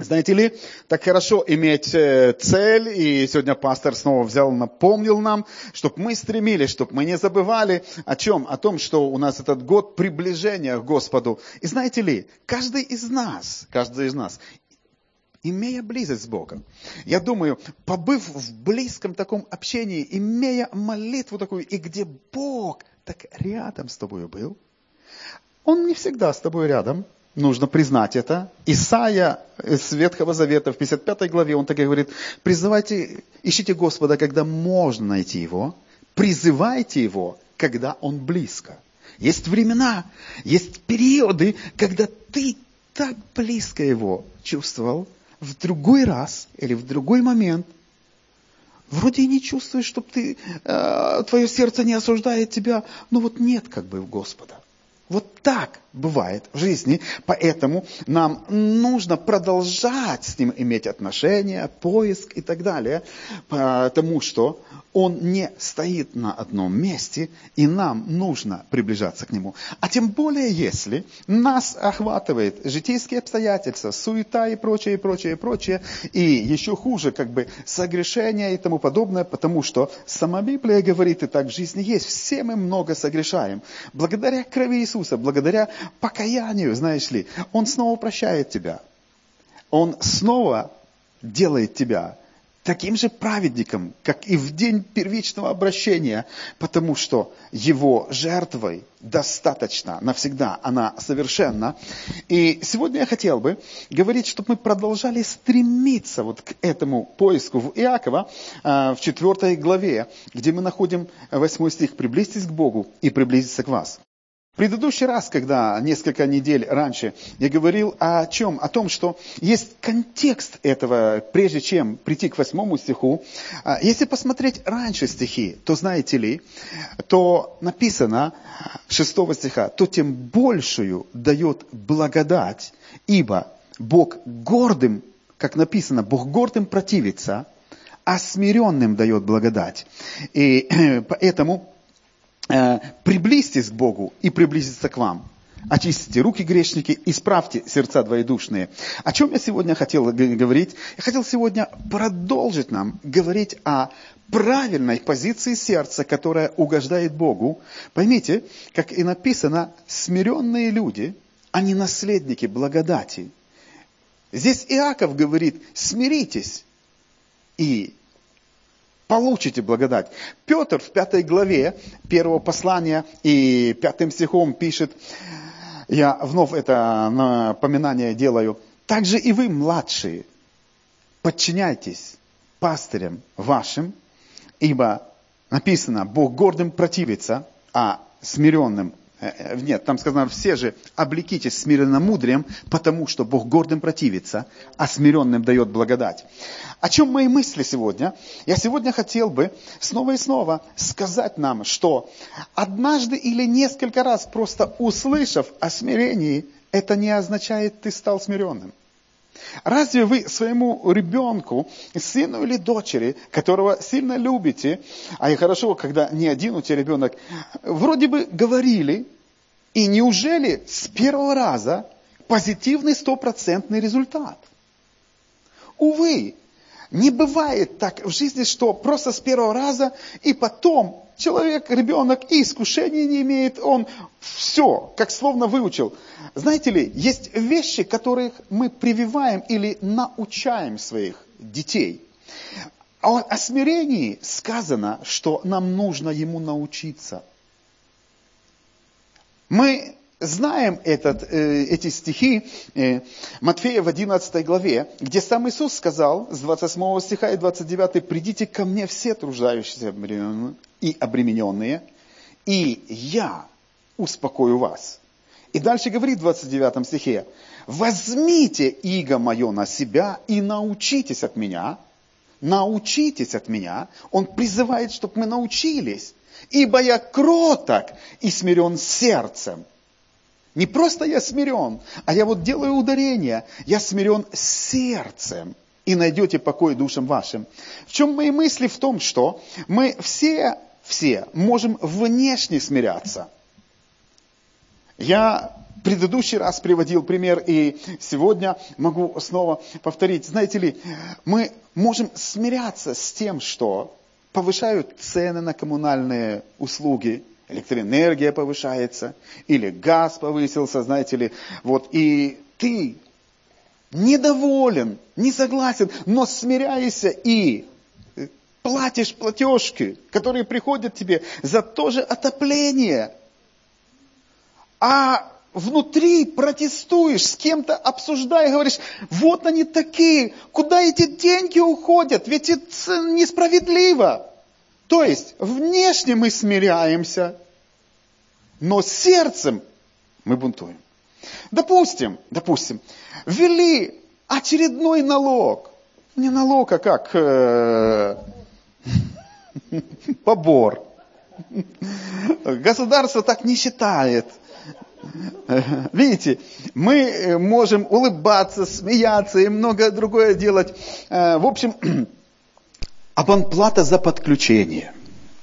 Знаете ли, так хорошо иметь цель, и сегодня пастор снова напомнил нам, чтобы мы стремились, чтобы мы не забывали о чем? О том, что у нас этот год приближения к Господу. И знаете ли, каждый из нас, имея близость с Богом, я думаю, побыв в близком таком общении, имея молитву такую, и где Бог так рядом с тобой был, Он не всегда с тобой рядом. Нужно признать это. Исайя из Ветхого Завета в 55 главе, он так и говорит: призывайте, ищите Господа, когда можно найти Его, призывайте Его, когда Он близко. Есть времена, есть периоды, когда ты так близко Его чувствовал, в другой раз или в другой момент вроде и не чувствуешь, чтобы твое сердце не осуждает тебя, но вот нет как бы Господа. Вот так бывает в жизни, поэтому нам нужно продолжать с Ним иметь отношения, поиск и так далее, потому что Он не стоит на одном месте, и нам нужно приближаться к Нему. А тем более, если нас охватывает житейские обстоятельства, суета и прочее, и еще хуже, как бы согрешения и тому подобное, потому что сама Библия говорит, и так в жизни есть, все мы много согрешаем. Благодаря крови Иисуса, благодаря покаянию, знаешь ли, Он снова прощает тебя. Он снова делает тебя таким же праведником, как и в день первичного обращения, потому что Его жертвой достаточно навсегда, она совершенна. И сегодня я хотел бы говорить, чтобы мы продолжали стремиться вот к этому поиску в Иакова, в 4 главе, где мы находим 8 стих: «Приблизьтесь к Богу и приблизиться к вас». В предыдущий раз, когда несколько недель раньше я говорил о чем? О том, что есть контекст этого, прежде чем прийти к 8 стиху. Если посмотреть раньше стихи, то знаете ли, то написано 6 стиха: «То тем большую дает благодать, ибо Бог гордым, как написано, Бог гордым противится, а смиренным дает благодать». И поэтому приблизьтесь к Богу и приблизиться к вам. Очистите руки, грешники, исправьте сердца двоедушные. О чем я сегодня хотел говорить? Я хотел сегодня продолжить нам говорить о правильной позиции сердца, которая угождает Богу. Поймите, как и написано, смиренные люди, они наследники благодати. Здесь Иаков говорит: смиритесь и получите благодать. Петр в 5 главе 1 послания и 5 стихом пишет, я вновь это напоминание делаю: «Также и вы, младшие, подчиняйтесь пастырям вашим, ибо написано, Бог гордым противится, а смиренным». Нет, там сказано: все же облекитесь смиренномудрием, потому что Бог гордым противится, а смиренным дает благодать. О чем мои мысли сегодня? Я сегодня хотел бы снова и снова сказать нам, что однажды или несколько раз просто услышав о смирении, это не означает, ты стал смиренным. Разве вы своему ребенку, сыну или дочери, которого сильно любите, а и хорошо, когда не один у тебя ребенок, вроде бы говорили, и неужели с первого раза позитивный 100% результат? Увы, не бывает так в жизни, что просто с первого раза, и потом человек, ребенок, и искушения не имеет, он все, как словно выучил. Знаете ли, есть вещи, которых мы прививаем или научаем своих детей. О смирении сказано, что нам нужно ему научиться. Мы знаем эти стихи Матфея в 11 главе, где сам Иисус сказал с 28 стиха и 29: «Придите ко мне все труждающиеся и обремененные, и я успокою вас». И дальше говорит в 29 стихе: «Возьмите иго мое на себя и научитесь от меня». Научитесь от меня. Он призывает, чтобы мы научились. «Ибо я кроток и смирен сердцем». Не просто я смирен, а я вот делаю ударение. Я смирен сердцем. И найдете покой душам вашим. В чем мои мысли? В том, что мы все можем внешне смиряться. Я в предыдущий раз приводил пример, и сегодня могу снова повторить. Знаете ли, мы можем смиряться с тем, что повышают цены на коммунальные услуги, электроэнергия повышается, или газ повысился, знаете ли, вот, и ты недоволен, не согласен, но смиряешься и платишь платежки, которые приходят тебе за то же отопление, а внутри протестуешь, с кем-то обсуждаешь, говоришь, вот они такие, куда эти деньги уходят, ведь это несправедливо. То есть, внешне мы смиряемся, но сердцем мы бунтуем. Допустим, ввели очередной налог. Не налог, а как? Побор. Государство так не считает. Видите, мы можем улыбаться, смеяться и многое другое делать. В общем, абонплата за подключение.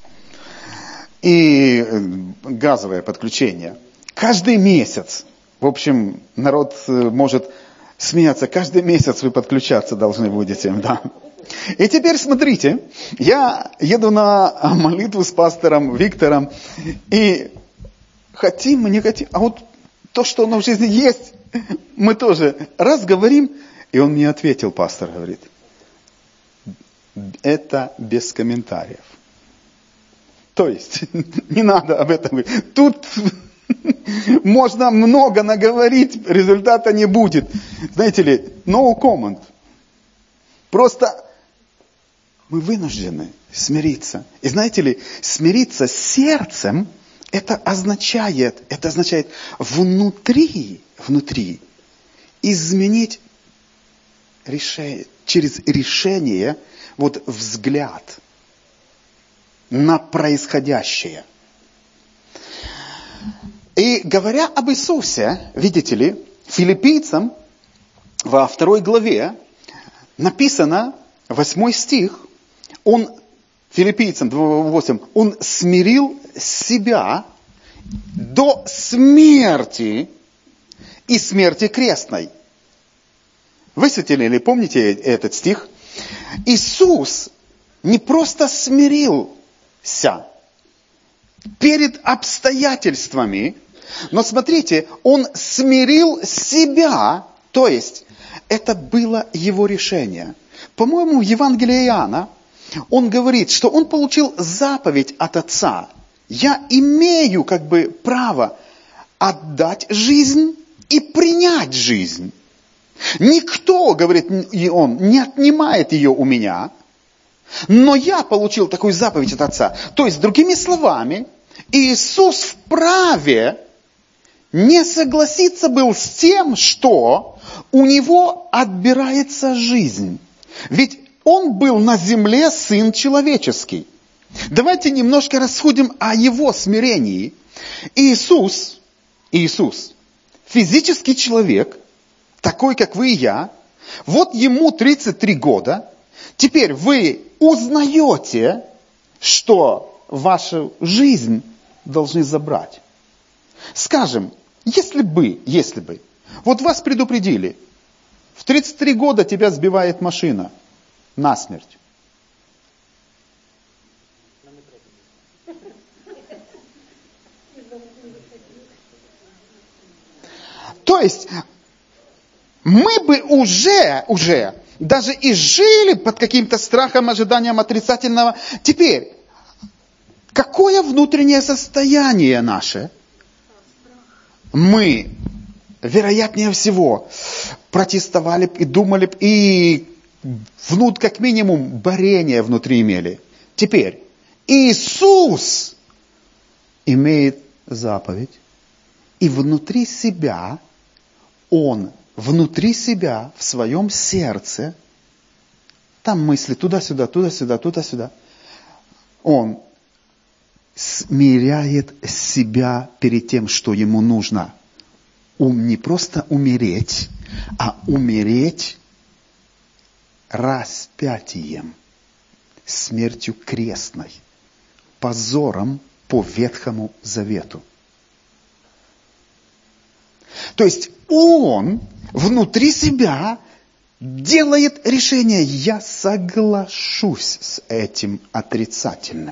И газовое подключение. Каждый месяц. В общем, народ может смеяться. Каждый месяц вы подключаться должны будете. Да. И теперь смотрите. Я еду на молитву с пастором Виктором. И хотим мы, не хотим. А вот то, что оно в жизни есть, мы тоже раз говорим. И он мне ответил, пастор говорит. Это без комментариев. То есть, не надо об этом говорить. Тут можно много наговорить, результата не будет. Знаете ли, no comment. Просто мы вынуждены смириться. И знаете ли, смириться с сердцем, это означает внутри изменить решение, через решение, вот взгляд на происходящее. И говоря об Иисусе, видите ли, филиппийцам во 2 главе написано, 8 стих, филиппийцам 2:8, он смирил себя до смерти и смерти крестной. Высветили ли, помните этот стих? Иисус не просто смирился перед обстоятельствами, но смотрите, он смирил себя, то есть это было его решение. По-моему, в Евангелии Иоанна он говорит, что он получил заповедь от Отца. Я имею право отдать жизнь и принять жизнь. Никто, говорит он, не отнимает ее у меня, но я получил такую заповедь от Отца. То есть, другими словами, Иисус вправе не согласиться был с тем, что у него отбирается жизнь. Ведь он был на земле Сын Человеческий. Давайте немножко рассудим о его смирении. Иисус, физический человек, такой, как вы и я, вот ему 33 года, теперь вы узнаете, что вашу жизнь должны забрать. Скажем, если бы, вот вас предупредили, в 33 года тебя сбивает машина насмерть. То есть, мы бы уже даже и жили под каким-то страхом, ожиданием отрицательного. Теперь, какое внутреннее состояние наше? Мы, вероятнее всего, протестовали и думали, и как минимум борение внутри имели. Теперь, Иисус имеет заповедь, и внутри себя, в своем сердце, там мысли туда-сюда, туда-сюда, он смиряет себя перед тем, что ему нужно. Не просто умереть, а умереть распятием, смертью крестной, позором по Ветхому Завету. То есть он внутри себя делает решение: я соглашусь с этим отрицательным.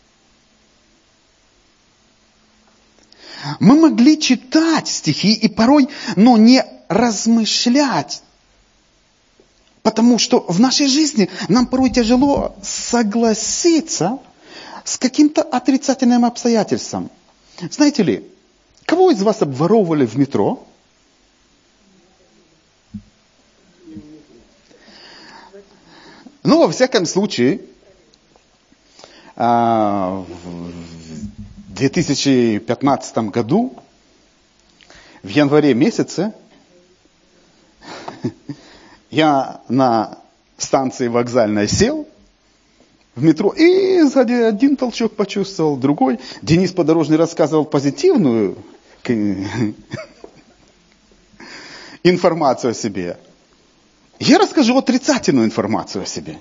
Мы могли читать стихи и порой, но не размышлять. Потому что в нашей жизни нам порой тяжело согласиться с каким-то отрицательным обстоятельством. Знаете ли, кого из вас обворовывали в метро? Ну, во всяком случае, в 2015 году, в январе месяце, я на станции вокзальной сел в метро и сзади один толчок почувствовал, другой. Денис Подорожный рассказывал позитивную информацию о себе. Я расскажу отрицательную информацию о себе.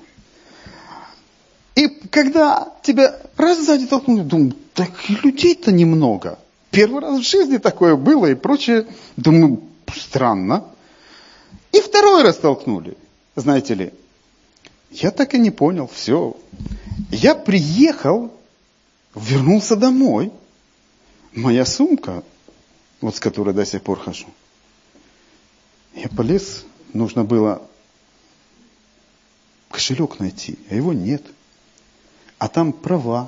И когда тебя раз сзади толкнули, думаю, так людей-то немного. Первый раз в жизни такое было и прочее. Думаю, странно. И второй раз толкнули. Знаете ли, я так и не понял, все. Я приехал, вернулся домой. Моя сумка, вот с которой до сих пор хожу. Я полез, нужно было кошелек найти, а его нет. А там права,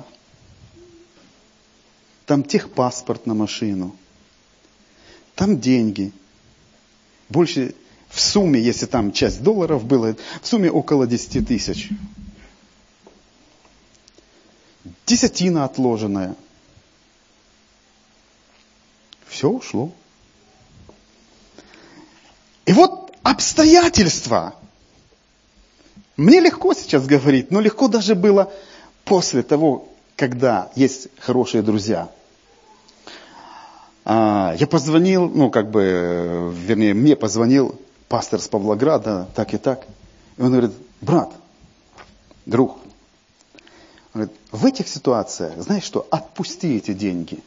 там техпаспорт на машину, там деньги. Больше в сумме, если там часть долларов было, в сумме около 10 тысяч. Десятина отложенная. Все ушло. И вот обстоятельства. Мне легко сейчас говорить, но легко даже было после того, когда есть хорошие друзья. Я позвонил, мне позвонил пастор с Павлограда, так и так. И он говорит, брат, друг, он говорит, в этих ситуациях, знаешь что, отпусти эти деньги.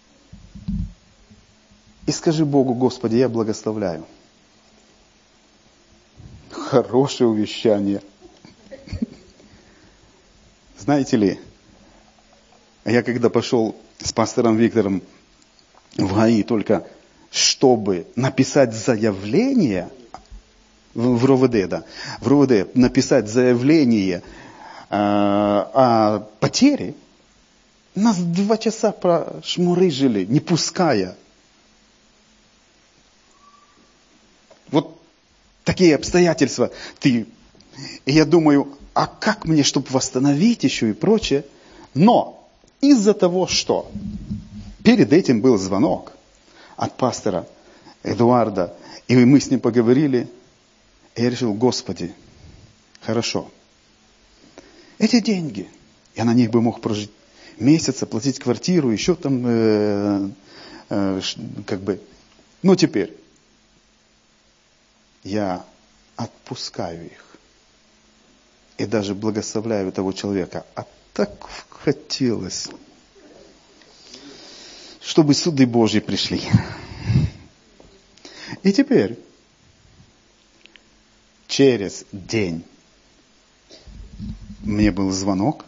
И скажи Богу, Господи, я благословляю. Хорошее увещание. Знаете ли, я когда пошел с пастором Виктором в ГАИ только чтобы написать заявление в РОВД, написать заявление о потере, нас 2 часа прошмурыжили, не пуская. Вот такие обстоятельства. И я думаю, а как мне, чтобы восстановить еще и прочее? Но из-за того, что перед этим был звонок от пастора Эдуарда, и мы с ним поговорили, и я решил, Господи, хорошо. Эти деньги, я на них бы мог прожить месяц, оплатить квартиру, еще там, Но теперь я отпускаю их. И даже благословляю того человека. А так хотелось, чтобы суды Божьи пришли. И теперь, через день, мне был звонок,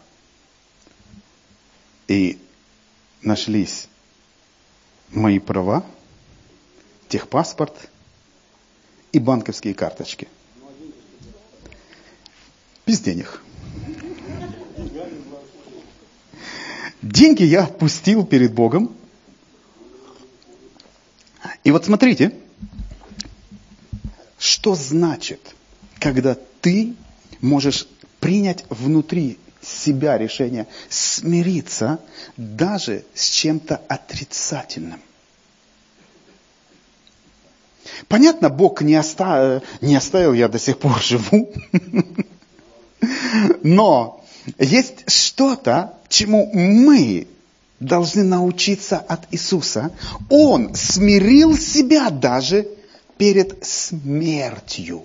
и нашлись мои права, техпаспорт и банковские карточки. Без денег. Деньги я отпустил перед Богом. И вот смотрите, что значит, когда ты можешь принять внутри себя решение смириться даже с чем-то отрицательным. Понятно, Бог не оставил, я до сих пор живу. Но есть что-то, чему мы должны научиться от Иисуса. Он смирил себя даже перед смертью.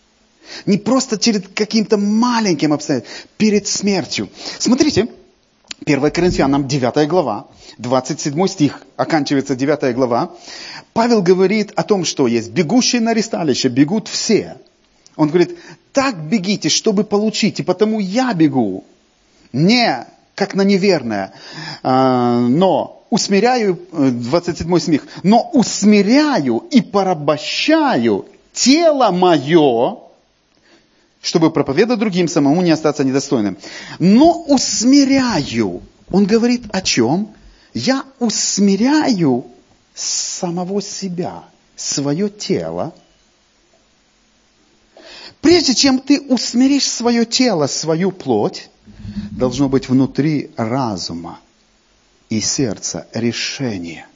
Не просто перед каким-то маленьким обстоятельством, перед смертью. Смотрите, 1 Коринфянам 9 глава, 27 стих, оканчивается 9 глава. Павел говорит о том, что есть бегущие на ресталище, бегут все. Он говорит, так бегите, чтобы получить, и потому я бегу. Не как на неверное, но усмиряю, 27 стих, но усмиряю и порабощаю тело мое, чтобы проповедовать другим, самому не остаться недостойным. Но усмиряю. Он говорит о чем? Я усмиряю самого себя, свое тело. Прежде чем ты усмиришь свое тело, свою плоть, должно быть внутри разума и сердца решение.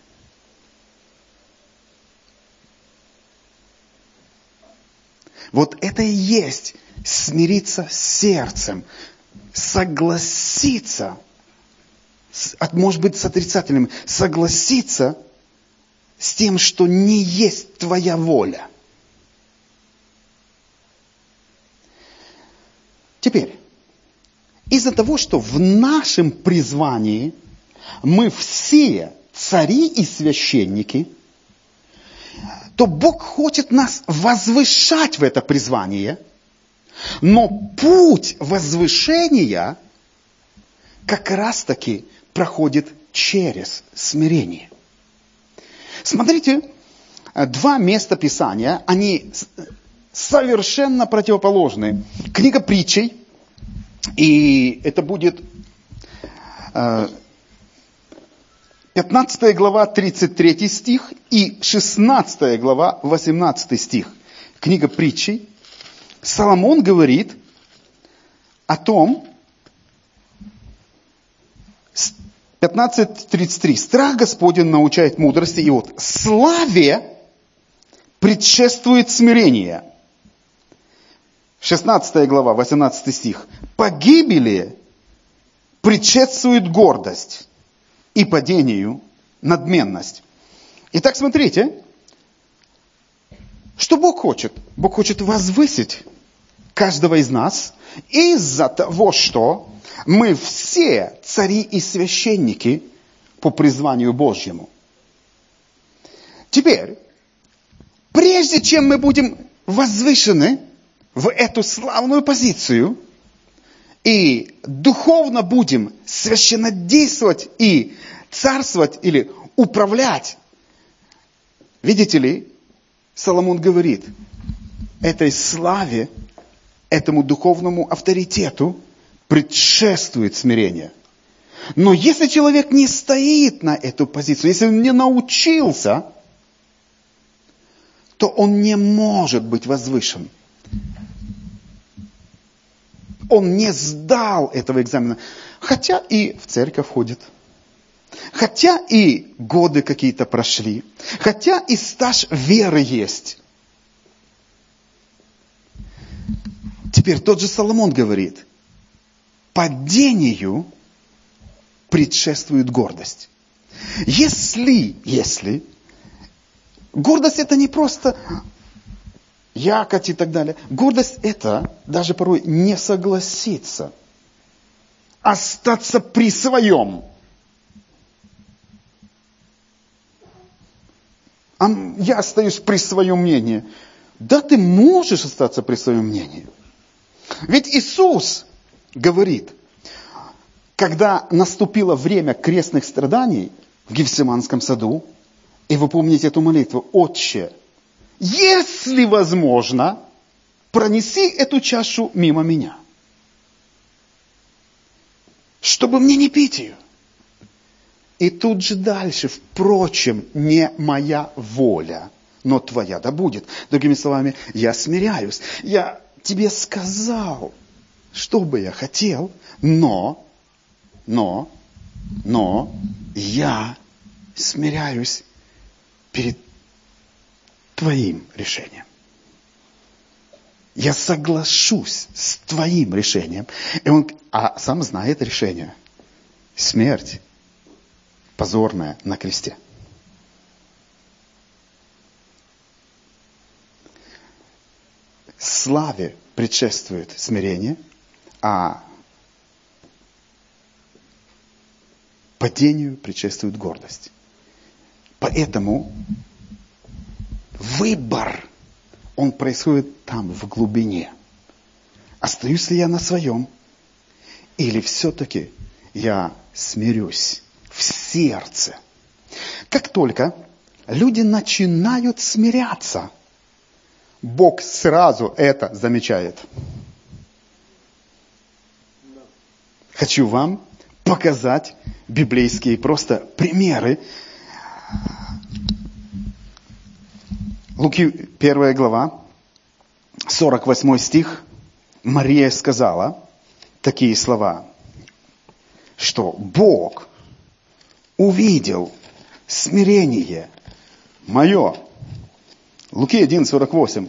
Вот это и есть смириться с сердцем, согласиться, может быть, с отрицательным, согласиться с тем, что не есть твоя воля. Теперь, из-за того, что в нашем призвании мы все цари и священники, то Бог хочет нас возвышать в это призвание, но путь возвышения как раз-таки проходит через смирение. Смотрите, два места Писания, они совершенно противоположны. Книга Притчей, и это будет 15 глава, 33 стих и 16 глава, 18 стих. Книга Притчей. Соломон говорит о том, 15:33. Страх Господень научает мудрости, и вот славе предшествует смирение. 16 глава, 18 стих. Погибели предшествует гордость, и падению надменность. Итак, смотрите, что Бог хочет? Бог хочет возвысить каждого из нас из-за того, что мы все цари и священники по призванию Божьему. Теперь, прежде чем мы будем возвышены в эту славную позицию и духовно будем священнодействовать и царствовать или управлять, видите ли, Соломон говорит, этой славе, этому духовному авторитету предшествует смирение. Но если человек не стоит на эту позицию, если он не научился, то он не может быть возвышен. Он не сдал этого экзамена. Хотя и в церковь ходит. Хотя и годы какие-то прошли. Хотя и стаж веры есть. Теперь тот же Соломон говорит, падению предшествует гордость. Если гордость это не просто якоть и так далее. Гордость это даже порой не согласиться. Остаться при своем. Я остаюсь при своем мнении. Да, ты можешь остаться при своем мнении. Ведь Иисус говорит, когда наступило время крестных страданий в Гефсиманском саду, и вы помните эту молитву, «Отче, если возможно, пронеси эту чашу мимо меня, чтобы мне не пить ее». И тут же дальше, впрочем, не моя воля, но твоя да будет. Другими словами, я смиряюсь. Я тебе сказал, что бы я хотел, но я смиряюсь перед твоим решением. Я соглашусь с твоим решением. А сам знает решение. Смерть позорная на кресте. Славе предшествует смирение, а Падению предшествует гордость. Поэтому выбор, он происходит там, в глубине. Остаюсь ли я на своем? Или все-таки я смирюсь в сердце? Как только люди начинают смиряться, Бог сразу это замечает. Хочу вам показать библейские просто примеры. Луки 1 глава, 48 стих. Мария сказала такие слова, что Бог увидел смирение мое. Луки 1, 48.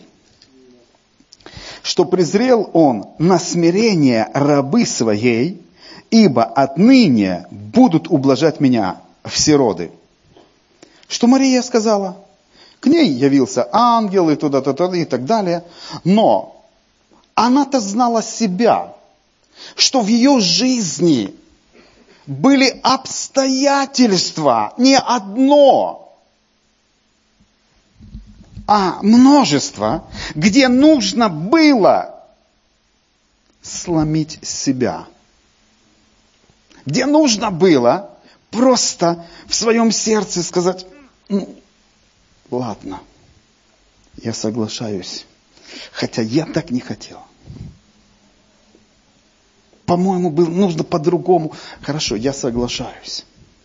Что презрел он на смирение рабы своей, ибо отныне будут ублажать меня все роды. Что Мария сказала? К ней явился ангел и туда-туда и так далее. Но она-то знала себя, что в ее жизни были обстоятельства, не одно, а множество, где нужно было сломить себя. Где нужно было просто в своем сердце сказать, ладно, я соглашаюсь, хотя я так не хотел. По-моему, нужно по-другому. Хорошо, я соглашаюсь.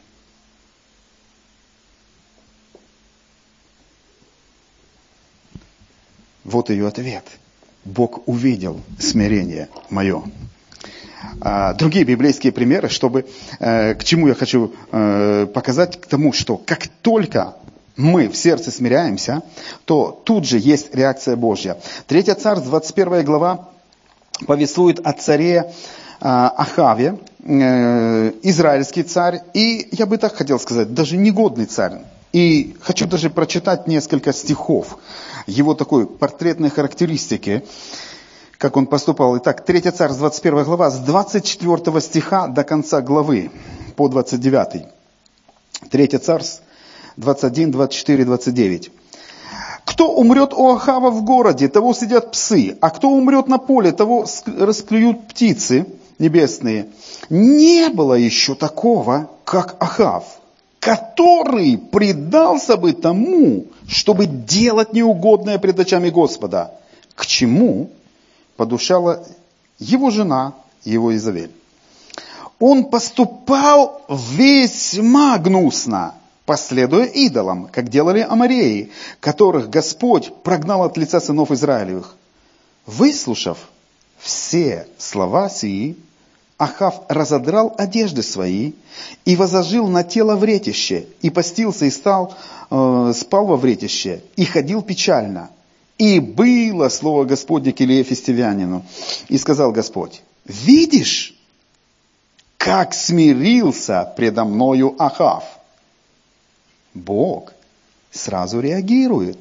Вот ее ответ. Бог увидел смирение мое. Другие библейские примеры, к чему я хочу показать, к тому, что как только мы в сердце смиряемся, то тут же есть реакция Божья. 3 Царств, 21 глава, повествует о царе Ахаве, израильский царь, и я бы так хотел сказать, даже негодный царь. И хочу даже прочитать несколько стихов его такой портретной характеристики, как он поступал. Итак, 3 Царств, 21 глава, с 24 стиха до конца главы, по 29. 3 Царств, 21, 24, 29. «Кто умрет у Ахава в городе, того съедят псы, а кто умрет на поле, того расклюют птицы небесные. Не было еще такого, как Ахав, который предался бы тому, чтобы делать неугодное пред очами Господа, к чему подушала его жена, его Изавель. Он поступал весьма гнусно, последуя идолам, как делали амореи, которых Господь прогнал от лица сынов Израилевых. Выслушав все слова сии, Ахав разодрал одежды свои и возложил на тело вретище, и постился, и спал во вретище, и ходил печально. И было слово Господне к Илие Фестивянину. И сказал Господь: видишь, как смирился предо мною Ахав. Бог сразу реагирует.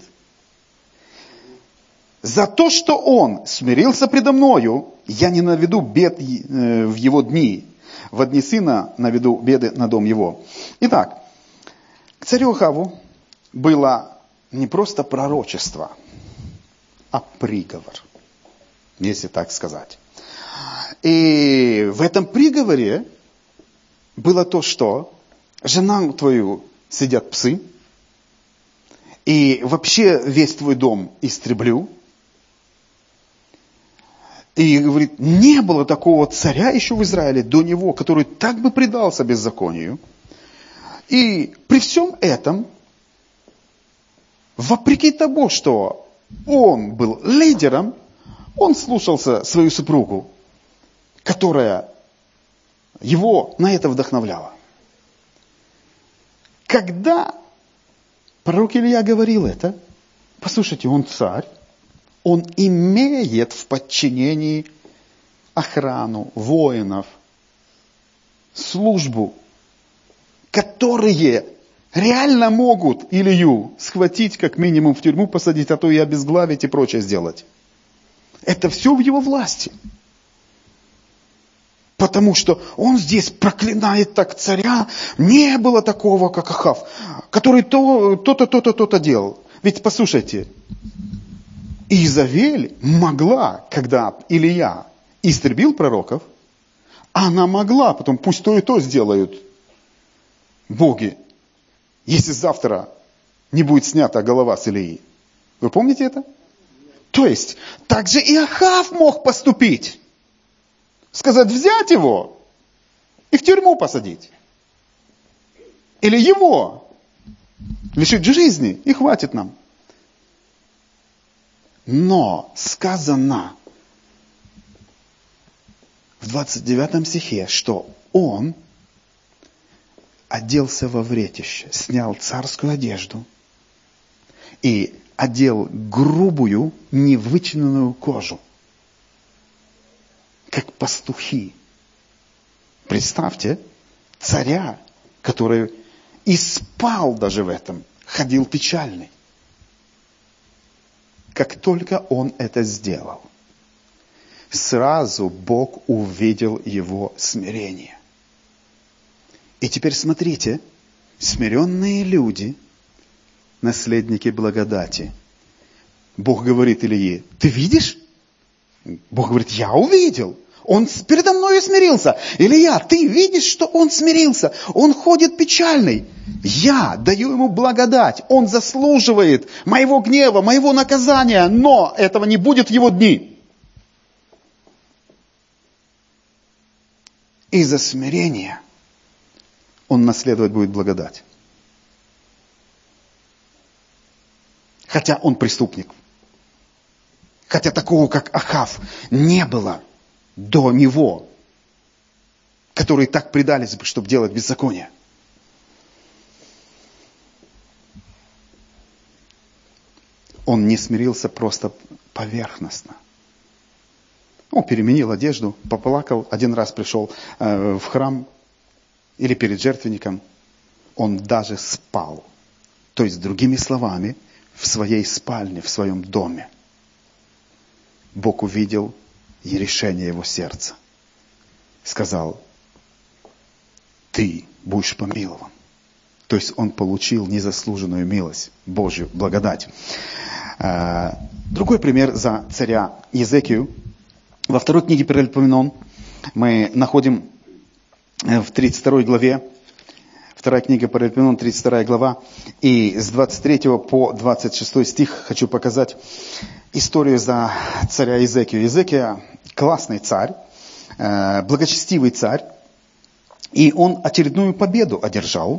За то, что он смирился предо мною, я не наведу бед в его дни. Во дни сына наведу беды на дом его. Итак, к царю Ахаву было не просто пророчество, а приговор, если так сказать. И в этом приговоре было то, что жена твою съедят псы, и вообще весь твой дом истреблю. И говорит, не было такого царя еще в Израиле до него, который так бы предался беззаконию. И при всем этом, вопреки тому, что он был лидером, он слушался свою супругу, которая его на это вдохновляла. Когда пророк Илья говорил это, послушайте, он царь, он имеет в подчинении охрану, воинов, службу, которые реально могут Илью схватить, как минимум в тюрьму посадить, а то и обезглавить и прочее сделать. Это все в его власти. Потому что он здесь проклинает так царя. Не было такого, как Ахав, который то-то, то-то, то-то делал. Ведь послушайте, Иезавель могла, когда Илия истребил пророков, она могла, потом пусть то и то сделают боги, если завтра не будет снята голова с Илии. Вы помните это? То есть, так же и Ахав мог поступить. Сказать, взять его и в тюрьму посадить. Или его лишить жизни, и хватит нам. Но сказано в 29 стихе, что он оделся во вретище, снял царскую одежду и одел грубую, невычиненную кожу, как пастухи. Представьте, царя, который и спал даже в этом, ходил печальный. Как только он это сделал, сразу Бог увидел его смирение. И теперь смотрите, смиренные люди, наследники благодати. Бог говорит Илии, ты видишь? Бог говорит, я увидел. Он передо мною смирился. Илия, ты видишь, что он смирился? Он ходит печальный. Я даю ему благодать. Он заслуживает моего гнева, моего наказания, но этого не будет в его дни. Из-за смирения он наследовать будет благодать. Хотя он преступник. Хотя такого, как Ахав, не было до него, которые так предались бы, чтобы делать беззаконие. Он не смирился просто поверхностно. Он переменил одежду, поплакал, один раз пришел в храм или перед жертвенником. Он даже спал. То есть, другими словами, в своей спальне, в своем доме. Бог увидел и решение его сердца. Сказал, ты будешь помилован. То есть он получил незаслуженную милость, Божью благодать. Другой пример за царя Иезекию. Во второй книге Паралипоменон мы находим в 32 главе, вторая книга Паралипоменон, 32 глава, и с 23 по 26 стих хочу показать историю за царя Иезекию. Иезекия классный царь, благочестивый царь, и он очередную победу одержал.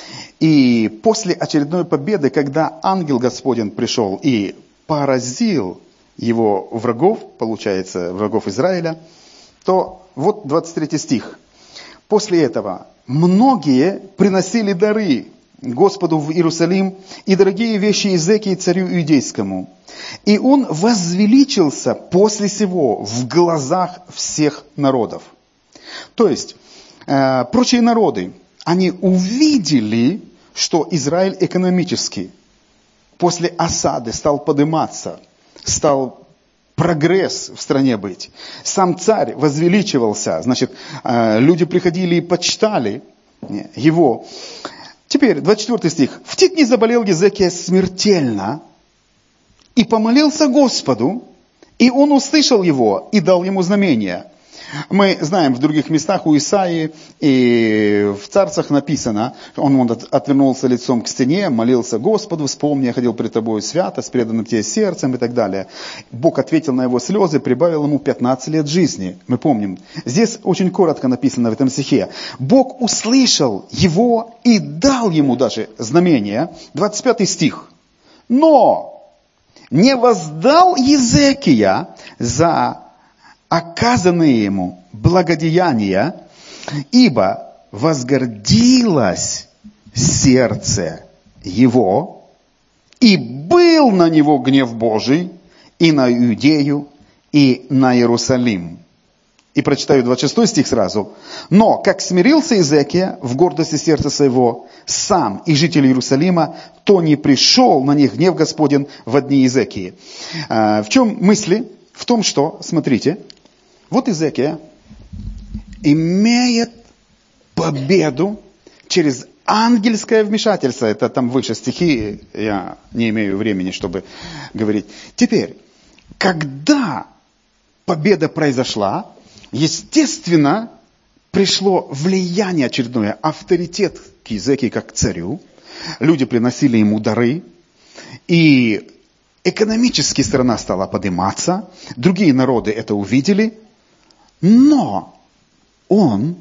И после очередной победы, когда ангел Господень пришел и поразил его врагов, получается, врагов Израиля, то вот 23 стих. После этого многие приносили дары Господу в Иерусалим и дорогие вещи Иезекии царю иудейскому. И он возвеличился после сего в глазах всех народов. То есть, прочие народы, они увидели, что Израиль экономически после осады стал подниматься, стал прогресс в стране быть. Сам царь возвеличивался, значит, люди приходили и почитали его. Теперь, 24 стих. «В те дни заболел Иезекия смертельно, и помолился Господу, и он услышал его, и дал ему знамение». Мы знаем, в других местах у Исаии и в Царствах написано, он отвернулся лицом к стене, молился Господу, вспомни, я ходил пред тобою свято, с преданным тебе сердцем и так далее. Бог ответил на его слезы, прибавил ему 15 лет жизни. Мы помним. Здесь очень коротко написано в этом стихе. Бог услышал его и дал ему даже знамение. 25 стих. Но не воздал Иезекия за оказанные ему благодеяния, ибо возгордилось сердце его, и был на него гнев Божий и на Иудею, и на Иерусалим. И прочитаю 26 стих сразу. «Но, как смирился Иезекия в гордости сердца своего, сам и житель Иерусалима, то не пришел на них гнев Господень во дни Иезекии». В чем мысли? В том, что, смотрите, вот Иезекия, имеет победу через ангельское вмешательство. Это там выше стихи, я не имею времени, чтобы говорить. Теперь, когда победа произошла, естественно, пришло влияние очередное, авторитет к Иезекии как к царю. Люди приносили ему дары, и экономически страна стала подниматься, другие народы это увидели, но он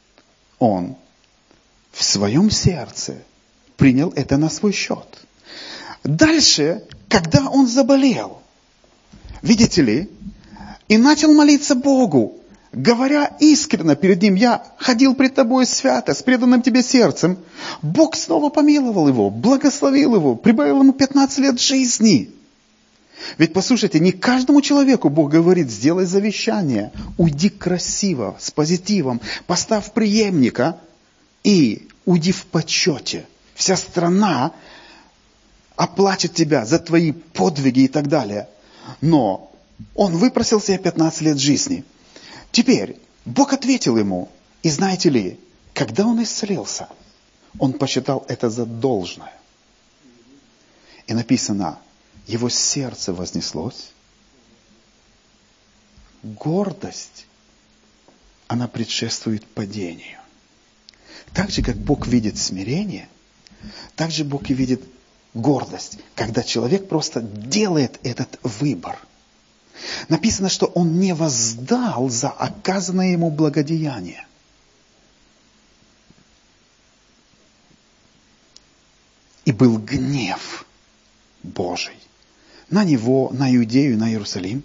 в своем сердце принял это на свой счет. Дальше, когда он заболел, видите ли, и начал молиться Богу, говоря искренне перед Ним: «Я ходил пред Тобой свято, с преданным Тебе сердцем», Бог снова помиловал его, благословил его, прибавил ему 15 лет жизни. Ведь, послушайте, не каждому человеку Бог говорит: сделай завещание, уйди красиво, с позитивом, поставь преемника и уйди в почете. Вся страна оплачет тебя за твои подвиги и так далее. Но он выпросил себе 15 лет жизни. Теперь Бог ответил ему, и знаете ли, когда он исцелился, он посчитал это за должное. И написано: его сердце вознеслось. Гордость, она предшествует падению. Так же, как Бог видит смирение, так же Бог и видит гордость, когда человек просто делает этот выбор. Написано, что он не воздал за оказанное ему благодеяние. И был гнев Божий на него, на Иудею, на Иерусалим.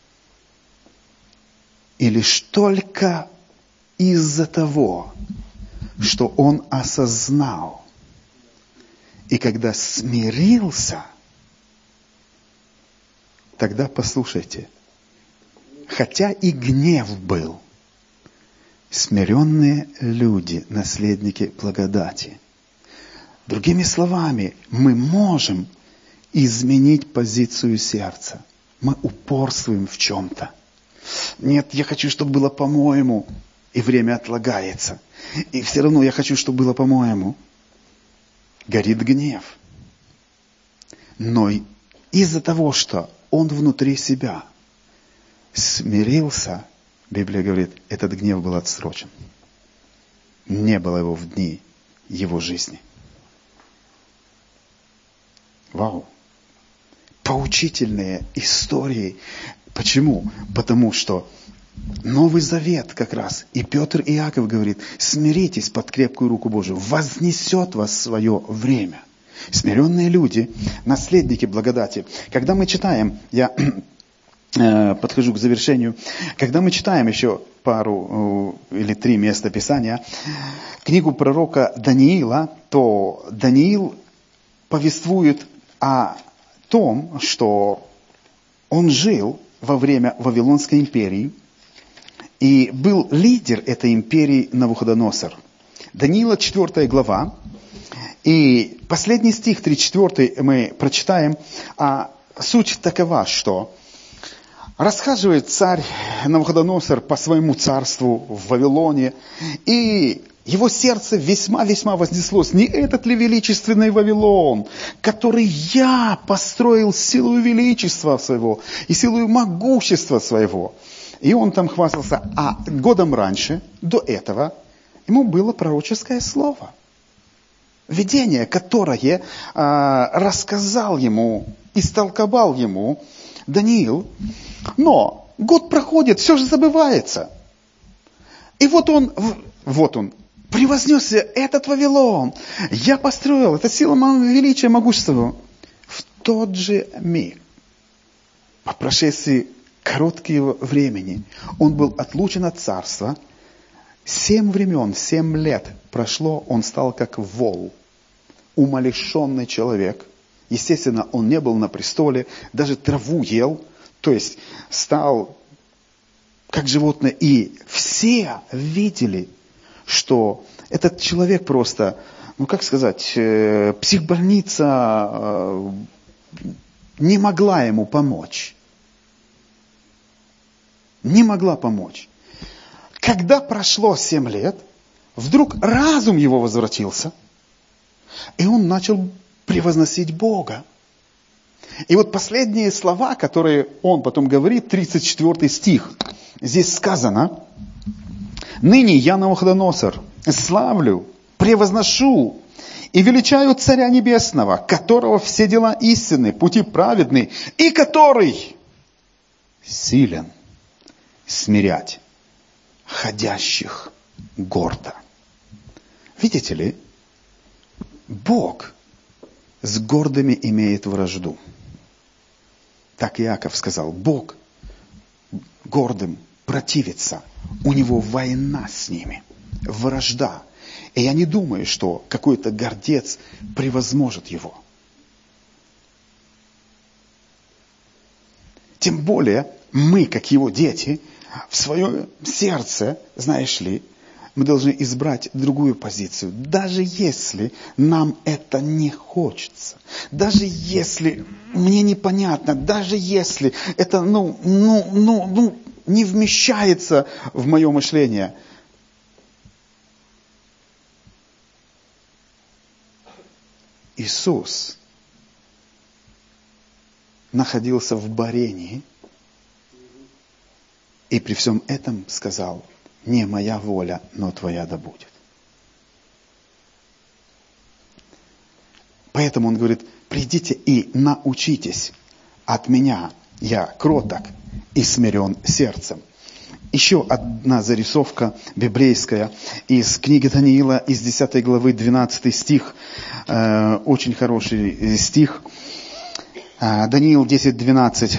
И лишь только из-за того, что он осознал, и когда смирился, тогда послушайте, хотя и гнев был, смиренные люди, наследники благодати. Другими словами, мы можем изменить позицию сердца. Мы упорствуем в чем-то. Нет, я хочу, чтобы было по-моему, и время отлагается. И все равно я хочу, чтобы было по-моему. Горит гнев. Но из-за того, что он внутри себя смирился, Библия говорит, этот гнев был отсрочен. Не было его в дни его жизни. Вау! Поучительные истории. Почему? Потому что Новый Завет как раз, и Петр, и Иаков говорит, смиритесь под крепкую руку Божию, вознесет вас свое время. Смиренные люди, наследники благодати. Когда мы читаем, я подхожу к завершению, когда мы читаем еще пару или 3 места Писания, книгу пророка Даниила, то Даниил повествует о том, что он жил во время Вавилонской империи, и был лидер этой империи Навуходоносор. Даниила 4 глава, и последний стих, 34 мы прочитаем, а суть такова, что расхаживает царь Навуходоносор по своему царству в Вавилоне, и его сердце весьма-весьма вознеслось. Не этот ли величественный Вавилон, который я построил силою величества своего и силою могущества своего. И он там хвастался. А годом раньше, до этого, ему было пророческое слово. Видение, которое рассказал ему, истолковал ему Даниил. Но год проходит, все же забывается. И вот он превознесся, этот Вавилон. Я построил, это сила моего величия, могущества. В тот же миг, по прошествии короткого времени, он был отлучен от царства. 7 времен, 7 лет прошло, он стал как вол, умалишенный человек. Естественно, он не был на престоле, даже траву ел, то есть стал как животное. И все видели, что этот человек просто, психбольница не могла ему помочь. Не могла помочь. когда прошло 7 лет, вдруг разум его возвратился, и он начал превозносить Бога. И вот последние слова, которые он потом говорит, 34 стих. Здесь сказано: «Ныне я, Навуходоносор, славлю, превозношу и величаю Царя Небесного, которого все дела истинны, пути праведны, и который силен смирять ходящих гордо». Видите ли, Бог с гордыми имеет вражду. Так Иаков сказал: Бог гордым противится, у него война с ними, вражда. И я не думаю, что какой-то гордец превозможет его. Тем более, мы, как его дети, в свое сердце, знаешь ли, мы должны избрать другую позицию. Даже если нам это не хочется, даже если мне непонятно, даже если это, не вмещается в мое мышление. Иисус находился в борении и при всем этом сказал: «Не моя воля, но твоя да будет». Поэтому он говорит: «Придите и научитесь от меня, я кроток и смирен сердцем». Еще одна зарисовка библейская из книги Даниила, из 10 главы, 12 стих. Очень хороший стих. Даниил 10:12.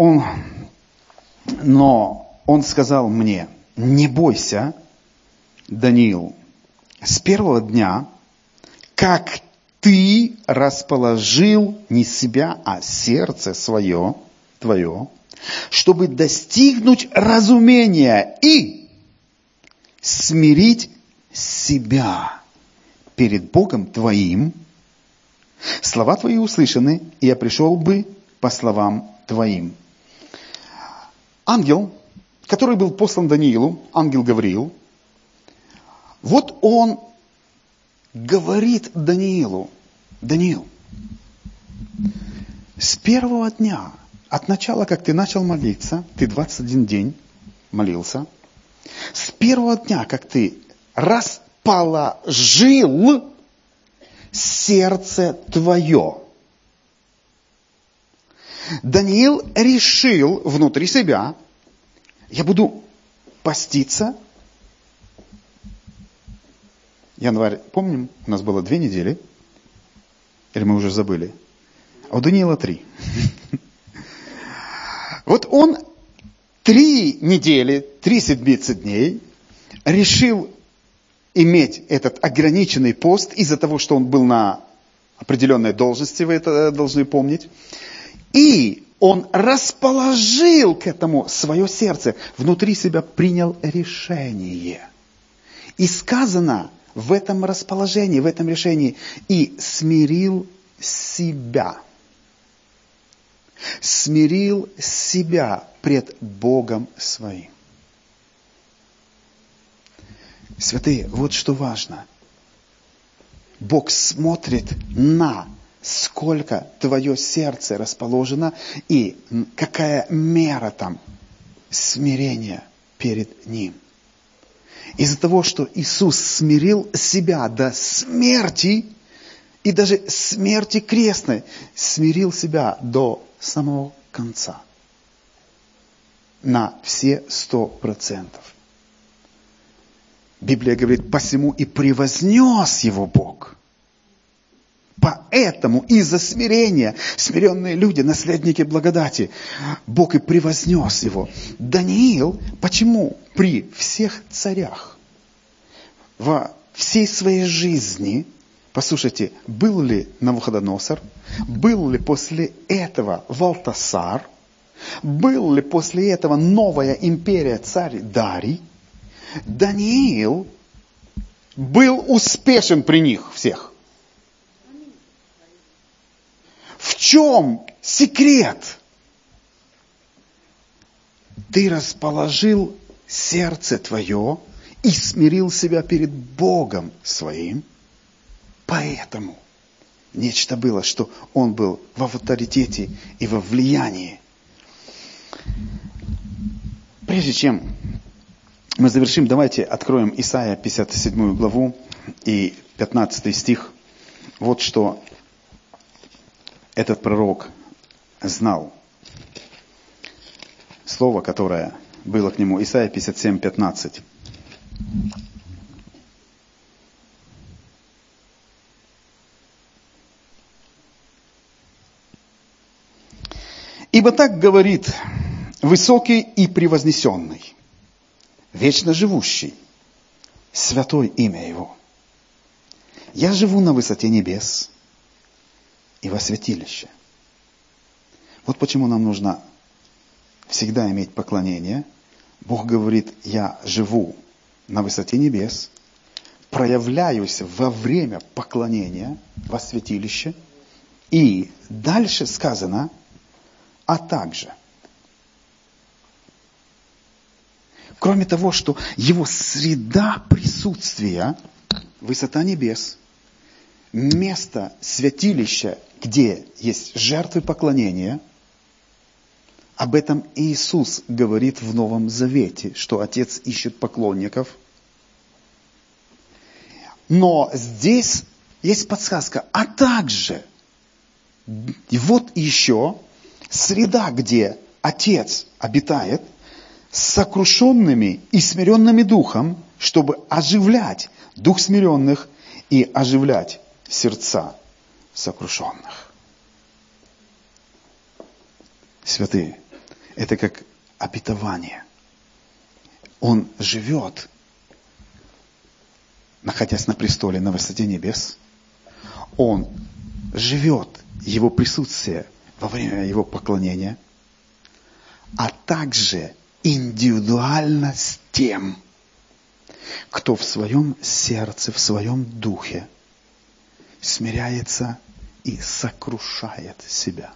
Но он сказал мне: «Не бойся, Даниил, с первого дня, как ты расположил не себя, а сердце свое, твое, чтобы достигнуть разумения и смирить себя перед Богом твоим. Слова твои услышаны, и я пришел бы по словам твоим». Ангел, который был послан Даниилу, ангел Гавриил, вот он говорит Даниилу: «Даниил, с первого дня, от начала, как ты начал молиться, ты 21 день молился, с первого дня, как ты расположил сердце твое». Даниил решил внутри себя: я буду поститься. Январь, помним, у нас было 2 недели. Или мы уже забыли? А у Даниила 3. Вот он 3 недели, 3 седмицы дней решил иметь этот ограниченный пост из-за того, что он был на определенной должности, вы это должны помнить. И он расположил к этому свое сердце, внутри себя принял решение. И сказано в этом расположении, в этом решении: и смирил себя. Смирил себя пред Богом своим. Святые, вот что важно. Бог смотрит на сколько твое сердце расположено и какая мера там смирения перед Ним. Из-за того, что Иисус смирил себя до смерти, и даже смерти крестной, смирил себя до самого конца. На все 100%. Библия говорит: посему и превознес его Бог. Поэтому из-за смирения, смиренные люди, наследники благодати, Бог и превознес его. Даниил, почему при всех царях, во всей своей жизни, послушайте, был ли Навуходоносор, был ли после этого Валтасар, был ли после этого новая империя, царь Дарий, Даниил был успешен при них всех. В чем секрет? Ты расположил сердце твое и смирил себя перед Богом своим. Поэтому нечто было, что он был в авторитете и во влиянии. Прежде чем мы завершим, давайте откроем Исайя 57 главу и 15 стих. Вот что этот пророк знал. Слово, которое было к нему. Исайя 57, 15. «Ибо так говорит высокий и превознесенный, вечно живущий, святое имя Его. Я живу на высоте небес и во святилище». Вот почему нам нужно всегда иметь поклонение. Бог говорит, я живу на высоте небес, проявляюсь во время поклонения во святилище. И дальше сказано, а также. Кроме того, что его среда присутствия, высота небес, место святилища, где есть жертвы поклонения, об этом Иисус говорит в Новом Завете, что Отец ищет поклонников. Но здесь есть подсказка, а также, и вот еще среда, где Отец обитает, с сокрушенными и смиренными духом, чтобы оживлять дух смиренных и оживлять сердца сокрушенных. Святые, это как обетование. Он живет, находясь на престоле на высоте небес. Он живет, его присутствие во время его поклонения, а также индивидуально с тем, кто в своем сердце, в своем духе смиряется и сокрушает себя.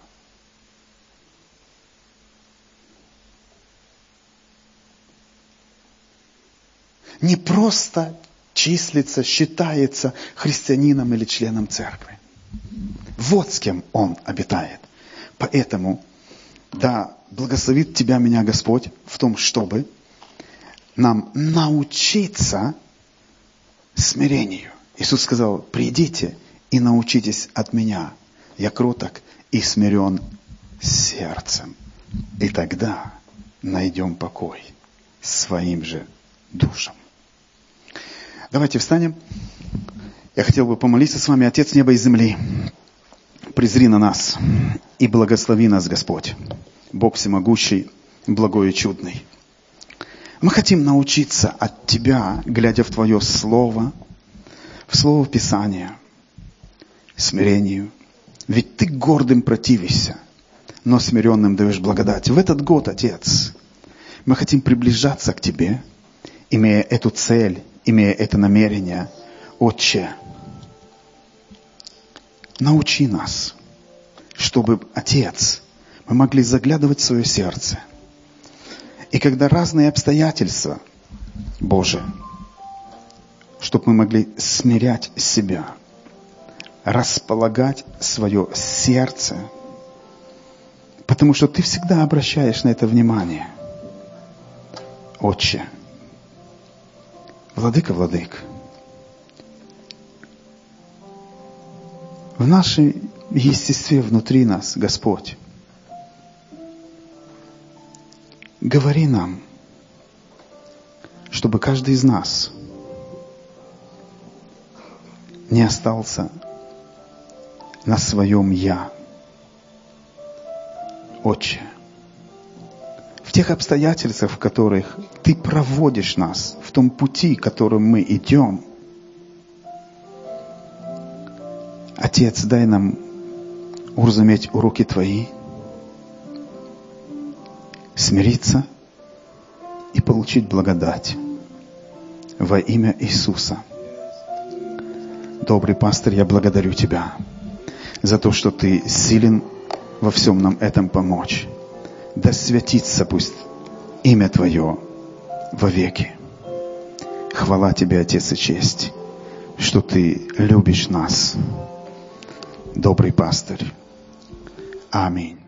Не просто числится, считается христианином или членом церкви. Вот с кем он обитает. Поэтому, да, благословит тебя, меня Господь, в том, чтобы нам научиться смирению. Иисус сказал, придите и научитесь от меня. Я кроток и смирен сердцем. И тогда найдем покой своим же душам. Давайте встанем. Я хотел бы помолиться с вами. Отец неба и земли, презри на нас и благослови нас, Господь, Бог всемогущий, благой и чудный. Мы хотим научиться от Тебя, глядя в Твое Слово, в Слово Писания, смирению. Ведь Ты гордым противишься, но смиренным даешь благодать. В этот год, Отец, мы хотим приближаться к Тебе, имея эту цель, имея это намерение. Отче, научи нас, чтобы, Отец, мы могли заглядывать в свое сердце. И когда разные обстоятельства, Боже, чтобы мы могли смирять себя, располагать свое сердце, потому что Ты всегда обращаешь на это внимание. Отче, Владыка владык, в нашем естестве внутри нас, Господь, говори нам, чтобы каждый из нас не остался на своем «я». Отче, в тех обстоятельствах, в которых Ты проводишь нас, в том пути, которым мы идем, Отец, дай нам уразуметь уроки Твои, смириться и получить благодать во имя Иисуса. Добрый пастырь, я благодарю Тебя за то, что Ты силен во всем нам этом помочь. Да святится пусть имя Твое вовеки. Хвала Тебе, Отец, и честь, что Ты любишь нас, добрый пастырь. Аминь.